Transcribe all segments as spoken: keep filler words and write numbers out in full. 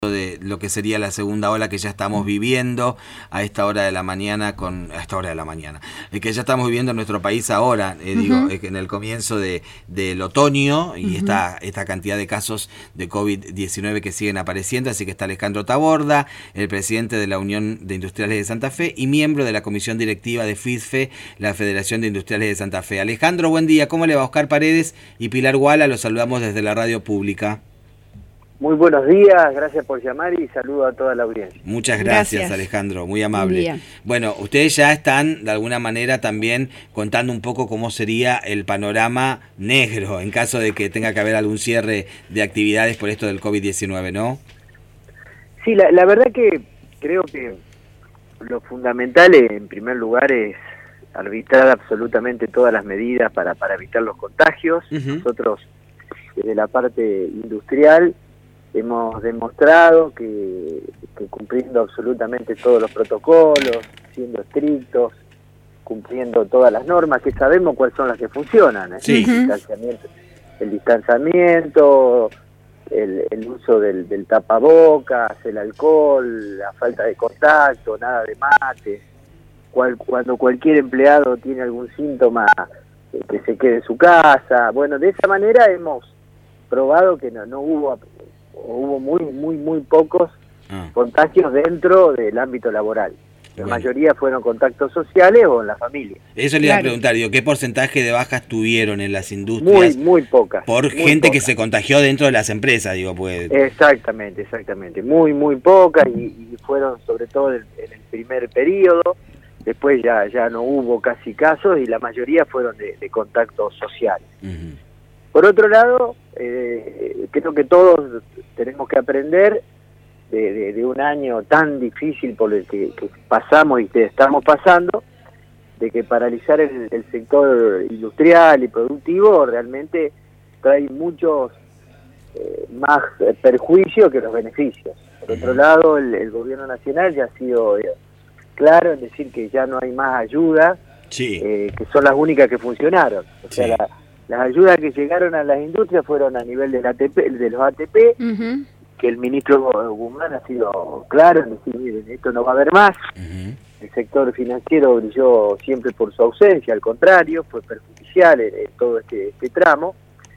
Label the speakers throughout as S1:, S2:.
S1: de lo que sería la segunda ola que ya estamos viviendo a esta hora de la mañana, con a esta hora de la mañana, eh, que ya estamos viviendo en nuestro país ahora, eh, uh-huh. digo, eh, en el comienzo de del otoño y uh-huh. esta, esta cantidad de casos de COVID diecinueve que siguen apareciendo, así que está Alejandro Taborda, el presidente de la Unión de Industriales de Santa Fe y miembro de la comisión directiva de FIDFE, la Federación de Industriales de Santa Fe. Alejandro, buen día, ¿cómo le va? Oscar Paredes y Pilar Guala, los saludamos desde la radio pública.
S2: Muy buenos días, gracias por llamar y saludo a toda la audiencia.
S1: Muchas gracias, gracias. Alejandro, muy amable. Bueno, ustedes ya están de alguna manera también contando un poco cómo sería el panorama negro en caso de que tenga que haber algún cierre de actividades por esto del COVID diecinueve, ¿no?
S2: Sí, la, la verdad que creo que lo fundamental en primer lugar es arbitrar absolutamente todas las medidas para, para evitar los contagios. Uh-huh. Nosotros, desde la parte industrial, hemos demostrado que, que cumpliendo absolutamente todos los protocolos, siendo estrictos, cumpliendo todas las normas, que sabemos cuáles son las que funcionan, ¿eh?
S1: Sí.
S2: el distanciamiento, el, distanciamiento, el, el uso del, del tapabocas, el alcohol, la falta de contacto, nada de mate, cual, cuando cualquier empleado tiene algún síntoma, eh, que se quede en su casa. Bueno, de esa manera hemos probado que no, no hubo... hubo muy, muy, muy pocos ah. contagios dentro del ámbito laboral. La bueno. mayoría fueron contactos sociales o en la familia.
S1: Eso le iba claro. a preguntar, digo, ¿qué porcentaje de bajas tuvieron en las industrias?
S2: Muy, muy pocas.
S1: Por
S2: muy
S1: gente
S2: pocas.
S1: que se contagió dentro de las empresas, digo, pues.
S2: Exactamente, exactamente. Muy, muy pocas y, y fueron sobre todo en, en el primer periodo. Después ya, ya no hubo casi casos y la mayoría fueron de, de contactos sociales. Uh-huh. Por otro lado, eh, creo que todos tenemos que aprender de, de, de un año tan difícil por el que, que pasamos y que estamos pasando, de que paralizar el, el sector industrial y productivo realmente trae muchos eh, más perjuicios que los beneficios. Por otro lado, el, el gobierno nacional ya ha sido eh, claro en decir que ya no hay más ayudas,
S1: sí.
S2: eh, que son las únicas que funcionaron. O sea, sí. la, Las ayudas que llegaron a las industrias fueron a nivel del A T P, de los A T P, uh-huh. que el ministro Guzmán ha sido claro en decir, miren, esto no va a haber más. Uh-huh. El sector financiero brilló siempre por su ausencia, al contrario, fue perjudicial en, en todo este, este tramo.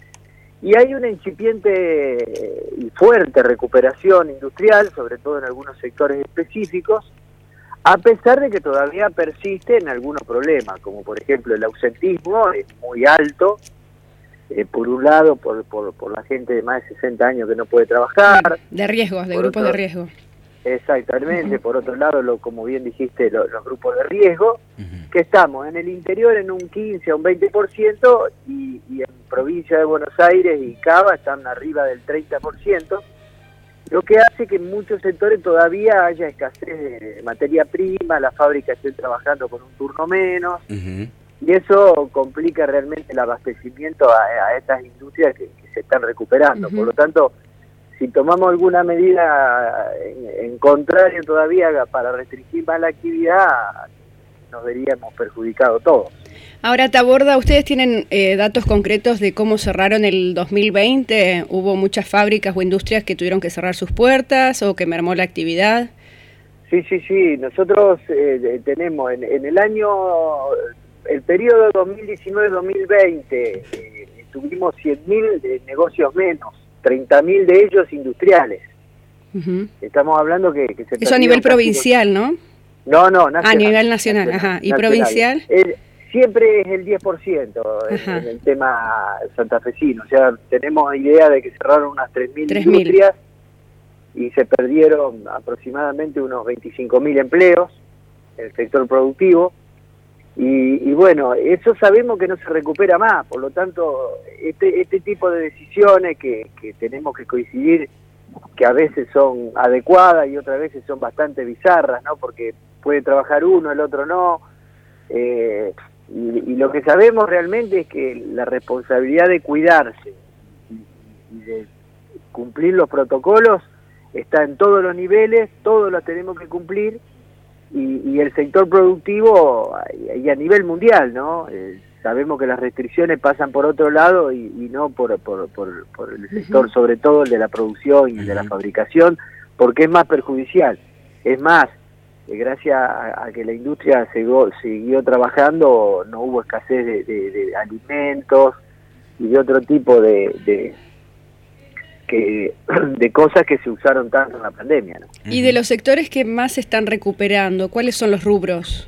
S2: Y hay una incipiente y fuerte recuperación industrial, sobre todo en algunos sectores específicos, a pesar de que todavía persisten algunos problemas, como por ejemplo el ausentismo es muy alto, eh, por un lado por, por por la gente de más de sesenta años que no puede trabajar.
S3: De riesgos, de grupos otro, de riesgo.
S2: Exactamente, uh-huh. Por otro lado, lo, como bien dijiste, lo, los grupos de riesgo, uh-huh. que estamos en el interior en un quince a un veinte por ciento y, y en provincia de Buenos Aires y Cava están arriba del treinta por ciento. Lo que hace que en muchos sectores todavía haya escasez de materia prima, las fábricas estén trabajando con un turno menos, uh-huh. y eso complica realmente el abastecimiento a, a estas industrias que, que se están recuperando. Uh-huh. Por lo tanto, si tomamos alguna medida en, en contrario todavía para restringir más la actividad, nos veríamos perjudicados todos.
S3: Ahora, Taborda, ¿ustedes tienen eh, datos concretos de cómo cerraron el dos mil veinte? ¿Hubo muchas fábricas o industrias que tuvieron que cerrar sus puertas o que mermó la actividad?
S2: Sí, sí, sí. Nosotros eh, tenemos en, en el año, el periodo dos mil diecinueve dos mil veinte, eh, tuvimos cien mil eh, negocios menos, treinta mil de ellos industriales. Uh-huh. Estamos hablando que... que se
S3: Eso a nivel provincial, ¿no?
S2: No, no, nacional.
S3: A nivel nacional, nacional ajá. ¿Y nacional. Provincial?
S2: El, Siempre es el diez por ciento en, en el tema santafesino. O sea, tenemos idea de que cerraron unas tres mil industrias y se perdieron aproximadamente unos veinticinco mil empleos en el sector productivo. Y, y bueno, eso sabemos que no se recupera más. Por lo tanto, este, este tipo de decisiones que, que tenemos que coincidir, que a veces son adecuadas y otras veces son bastante bizarras, ¿no? Porque puede trabajar uno, el otro no. Eh, Y, y lo que sabemos realmente es que la responsabilidad de cuidarse y, y de cumplir los protocolos está en todos los niveles, todos los tenemos que cumplir y, y el sector productivo y a nivel mundial, ¿no? Eh, sabemos que las restricciones pasan por otro lado y, y no por, por, por, por el sector, uh-huh. sobre todo el de la producción y el uh-huh. de la fabricación, porque es más perjudicial. Es más, eh, gracias a, a que la industria siguió, siguió trabajando, no hubo escasez de, de, de alimentos y de otro tipo de, de, que, de cosas que se usaron tanto en la pandemia, ¿no?
S3: Y de los sectores que más se están recuperando, ¿cuáles son los rubros?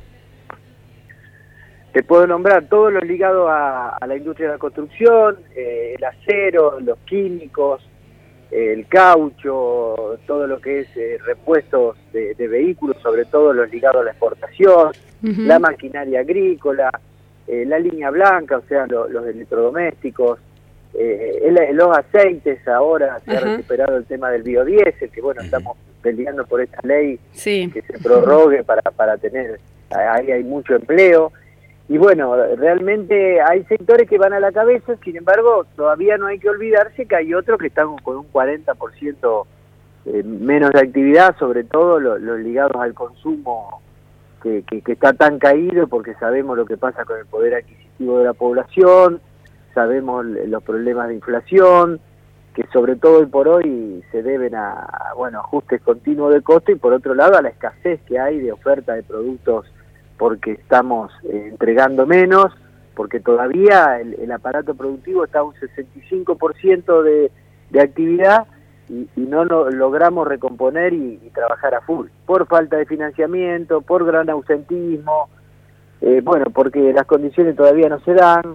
S2: Te puedo nombrar todos los ligados a, a la industria de la construcción, eh, el acero, los químicos, eh, el caucho, todo lo que es eh, repuestos de, de vehículos, sobre todo los ligados a la exportación, uh-huh. la maquinaria agrícola, eh, la línea blanca, o sea, lo, los electrodomésticos, eh, el, los aceites. Ahora se uh-huh. ha recuperado el tema del biodiesel, que bueno, uh-huh. estamos peleando por esta ley sí. que se prorrogue para, para tener, ahí hay mucho empleo. Y bueno, realmente hay sectores que van a la cabeza, sin embargo, todavía no hay que olvidarse que hay otros que están con un cuarenta por ciento eh, menos de actividad, sobre todo los, los ligados al consumo, que, que, que está tan caído, porque sabemos lo que pasa con el poder adquisitivo de la población, sabemos los problemas de inflación, que sobre todo hoy por hoy se deben a, a bueno, ajustes continuos de costo, y por otro lado a la escasez que hay de oferta de productos, porque estamos eh, entregando menos, porque todavía el, el aparato productivo está a un sesenta y cinco por ciento de, de actividad y, y no lo logramos recomponer y, y trabajar a full, por falta de financiamiento, por gran ausentismo, eh, bueno, porque las condiciones todavía no se dan,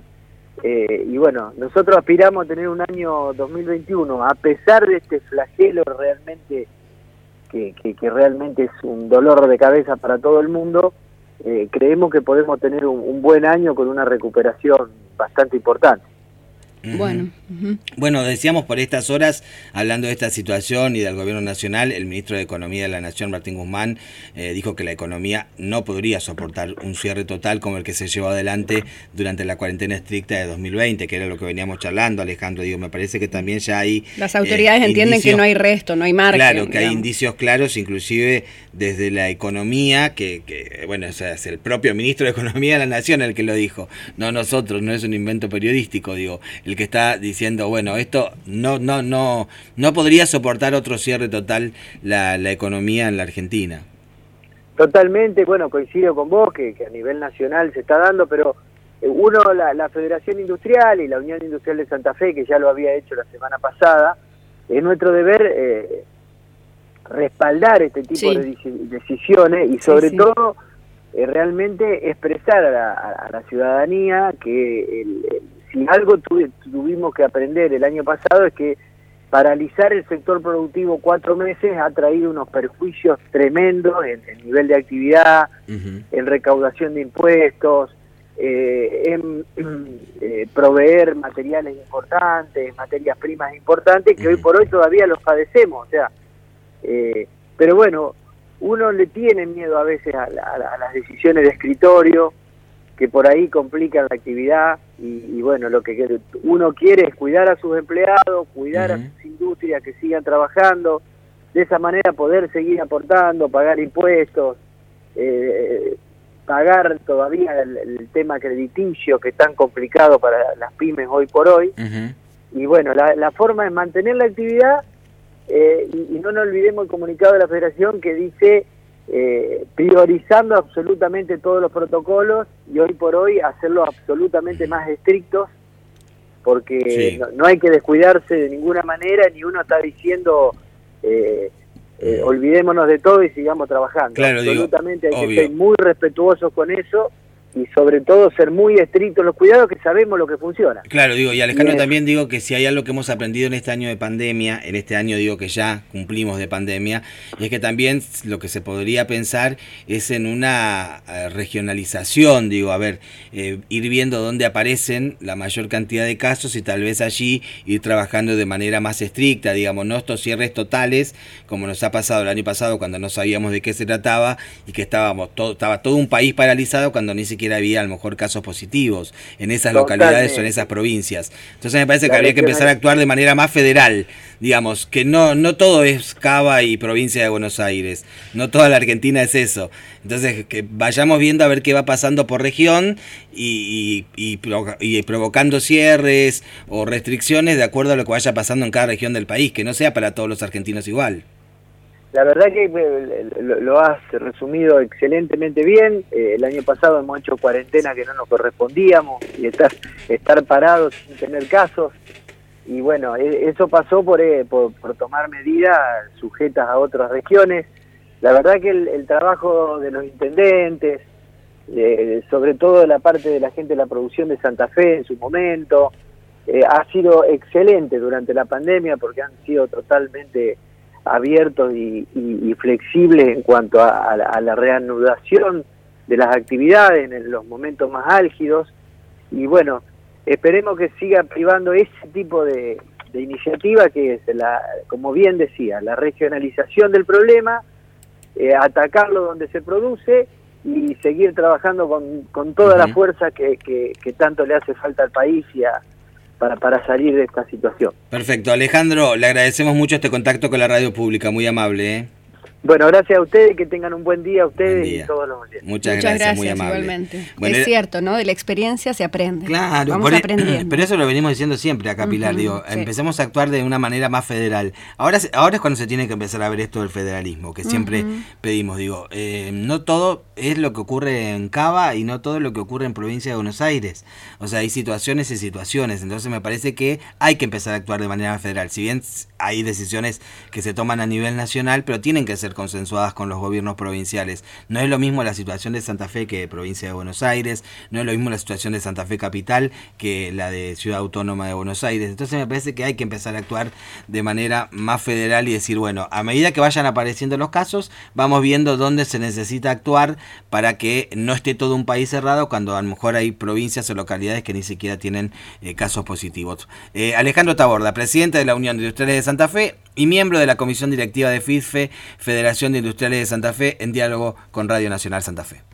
S2: eh, y bueno, nosotros aspiramos a tener un año dos mil veintiuno, a pesar de este flagelo realmente, que, que, que realmente es un dolor de cabeza para todo el mundo. Eh, creemos que podemos tener un, un buen año con una recuperación bastante importante.
S1: Uh-huh. Bueno, uh-huh. bueno, decíamos por estas horas, hablando de esta situación y del gobierno nacional, el ministro de Economía de la Nación, Martín Guzmán, eh, dijo que la economía no podría soportar un cierre total como el que se llevó adelante durante la cuarentena estricta de dos mil veinte, que era lo que veníamos charlando, Alejandro. Digo, me parece que también ya hay...
S3: Las autoridades eh, entienden indicios, que no hay resto, no hay margen.
S1: Claro, que
S3: digamos.
S1: hay indicios claros, inclusive desde la economía, que, que bueno, o sea, es el propio ministro de Economía de la Nación el que lo dijo, no nosotros, no es un invento periodístico, digo, el que está diciendo, bueno, esto no no no no podría soportar otro cierre total la, la economía en la Argentina.
S2: Totalmente, bueno, coincido con vos que, que a nivel nacional se está dando, pero uno, la, la Federación Industrial y la Unión Industrial de Santa Fe, que ya lo había hecho la semana pasada, es nuestro deber eh, respaldar este tipo sí. de decisiones y sobre sí, sí. todo eh, realmente expresar a la, a la ciudadanía que el, el si algo tu, tuvimos que aprender el año pasado es que paralizar el sector productivo cuatro meses ha traído unos perjuicios tremendos en el nivel de actividad, uh-huh. en recaudación de impuestos, eh, en eh, proveer materiales importantes, materias primas importantes, que uh-huh. hoy por hoy todavía los padecemos. O sea, eh, pero bueno, uno le tiene miedo a veces a, la, a las decisiones de escritorio, que por ahí complican la actividad y, y bueno, lo que uno quiere es cuidar a sus empleados, cuidar uh-huh. a sus industrias que sigan trabajando, de esa manera poder seguir aportando, pagar impuestos, eh, pagar todavía el, el tema crediticio que es tan complicado para las pymes hoy por hoy. Uh-huh. Y bueno, la, la forma es mantener la actividad eh, y, y no nos olvidemos el comunicado de la Federación que dice... Eh, priorizando absolutamente todos los protocolos y hoy por hoy hacerlos absolutamente más estrictos, porque sí. no, no hay que descuidarse de ninguna manera, ni uno está diciendo eh, eh, olvidémonos de todo y sigamos trabajando.
S1: Claro,
S2: absolutamente
S1: digo,
S2: hay
S1: obvio.
S2: que ser muy respetuosos con eso y sobre todo ser muy estrictos los cuidados, que sabemos lo que funciona.
S1: Claro, digo, y Alejandro, Bien. también digo que si hay algo que hemos aprendido en este año de pandemia, en este año digo que ya cumplimos de pandemia, y es que también lo que se podría pensar es en una uh, regionalización, digo, a ver, eh, ir viendo dónde aparecen la mayor cantidad de casos y tal vez allí ir trabajando de manera más estricta, digamos, no estos cierres totales, como nos ha pasado el año pasado cuando no sabíamos de qué se trataba y que estábamos todo, estaba todo un país paralizado cuando ni siquiera había a lo mejor casos positivos en esas Totalmente. localidades o en esas provincias. Entonces me parece que habría que empezar a actuar de manera más federal, digamos, que no no todo es Cava y provincia de Buenos Aires, no toda la Argentina es eso. Entonces que vayamos viendo a ver qué va pasando por región y, y, y, y provocando cierres o restricciones de acuerdo a lo que vaya pasando en cada región del país, que no sea para todos los argentinos igual.
S2: La verdad que lo, lo has resumido excelentemente bien. Eh, el año pasado hemos hecho cuarentena que no nos correspondíamos y estar, estar parados sin tener casos. Y bueno, eso pasó por, eh, por, por tomar medidas sujetas a otras regiones. La verdad que el, el trabajo de los intendentes, eh, sobre todo de la parte de la gente de la producción de Santa Fe en su momento, eh, ha sido excelente durante la pandemia porque han sido totalmente abiertos y, y, y flexibles en cuanto a, a, la, a la reanudación de las actividades en los momentos más álgidos. Y bueno, esperemos que siga privando ese tipo de, de iniciativa que es, la, como bien decía, la regionalización del problema, eh, atacarlo donde se produce y seguir trabajando con, con toda uh-huh. la fuerza que, que, que tanto le hace falta al país y a, para, para salir de esta situación.
S1: Perfecto. Alejandro, le agradecemos mucho este contacto con la radio pública, muy amable, ¿eh?
S2: Bueno, gracias a ustedes, que tengan un buen día a ustedes día. y todos los oyentes.
S1: Muchas,
S3: Muchas
S1: gracias,
S3: gracias,
S1: muy amable.
S3: Igualmente.
S1: Bueno,
S3: es cierto, ¿no? De la experiencia se aprende.
S1: Claro,
S3: Vamos
S1: por
S3: aprendiendo.
S1: Pero eso lo venimos diciendo siempre acá, Pilar. Uh-huh, digo, sí. Empecemos a actuar de una manera más federal. Ahora, ahora es cuando se tiene que empezar a ver esto del federalismo, que siempre uh-huh. pedimos. Digo, eh, no todo es lo que ocurre en Cava y no todo es lo que ocurre en Provincia de Buenos Aires. O sea, hay situaciones y situaciones. Entonces me parece que hay que empezar a actuar de manera federal. Si bien hay decisiones que se toman a nivel nacional, pero tienen que ser consensuadas con los gobiernos provinciales. No es lo mismo la situación de Santa Fe que de Provincia de Buenos Aires, no es lo mismo la situación de Santa Fe Capital que la de Ciudad Autónoma de Buenos Aires. Entonces me parece que hay que empezar a actuar de manera más federal y decir, bueno, a medida que vayan apareciendo los casos, vamos viendo dónde se necesita actuar para que no esté todo un país cerrado cuando a lo mejor hay provincias o localidades que ni siquiera tienen eh, casos positivos. Eh, Alejandro Taborda, presidente de la Unión de Industriales de Santa Fe y miembro de la Comisión Directiva de FIDFE, Federación de Industriales de Santa Fe, en diálogo con Radio Nacional Santa Fe.